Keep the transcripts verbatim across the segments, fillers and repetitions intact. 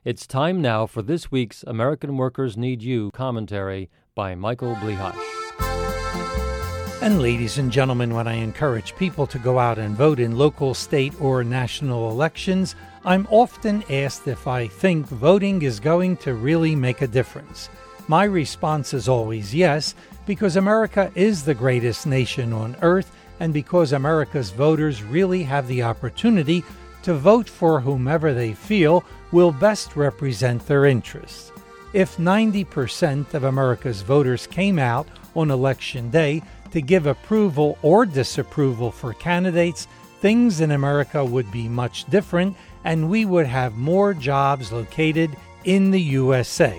It's time now for this week's American Workers Need You commentary by Michael Blihash. And ladies and gentlemen, when I encourage people to go out and vote in local, state, or national elections, I'm often asked if I think voting is going to really make a difference. My response is always yes, because America is the greatest nation on earth, and because America's voters really have the opportunity to vote for whomever they feel will best represent their interests. If ninety percent of America's voters came out on Election Day to give approval or disapproval for candidates, things in America would be much different, and we would have more jobs located in the U S A.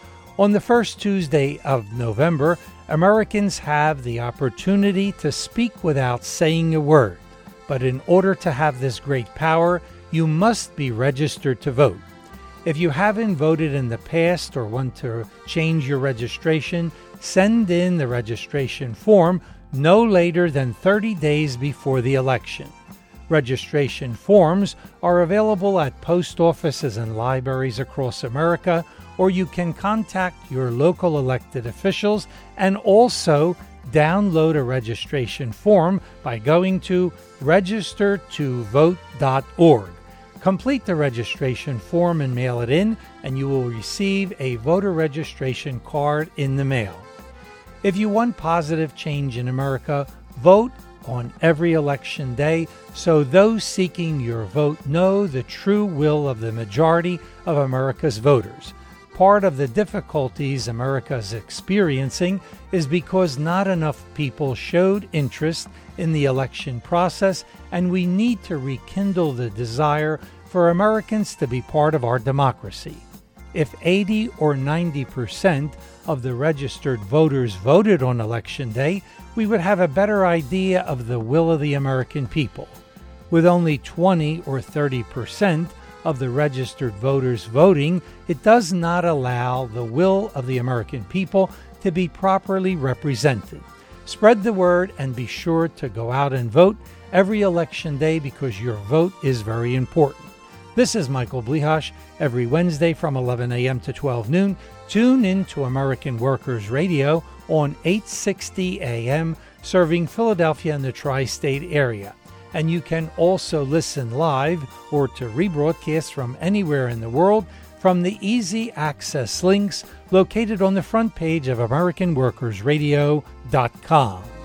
On the first Tuesday of November, Americans have the opportunity to speak without saying a word. But in order to have this great power, you must be registered to vote. If you haven't voted in the past or want to change your registration, send in the registration form no later than thirty days before the election. Registration forms are available at post offices and libraries across America, or you can contact your local elected officials and also download a registration form by going to register to vote dot org. Complete the registration form and mail it in, and you will receive a voter registration card in the mail. If you want positive change in America, vote on every election day so those seeking your vote know the true will of the majority of America's voters. Part of the difficulties America is experiencing is because not enough people showed interest in the election process, and we need to rekindle the desire for Americans to be part of our democracy. If eighty or ninety percent of the registered voters voted on Election Day, we would have a better idea of the will of the American people. With only twenty or thirty percent of the registered voters voting, it does not allow the will of the American people to be properly represented. Spread the word and be sure to go out and vote every election day because your vote is very important. This is Michael Blihash. Every Wednesday from eleven a.m. to twelve noon, tune in to American Workers Radio on eight sixty a.m., serving Philadelphia and the tri-state area. And you can also listen live or to rebroadcast from anywhere in the world from the easy access links located on the front page of American Workers Radio dot com.